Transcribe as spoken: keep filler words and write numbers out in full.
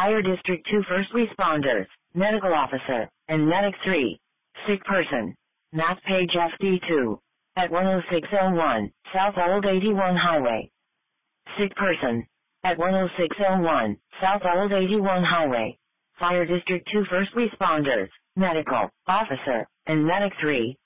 Fire District two first responders, medical officer, and medic three. Sick person. Map page F D two. At one oh six oh one, South Old eighty-one Highway. Sick person. At one oh six oh one, South Old eighty-one Highway. Fire District two first responders, medical, officer, and medic three.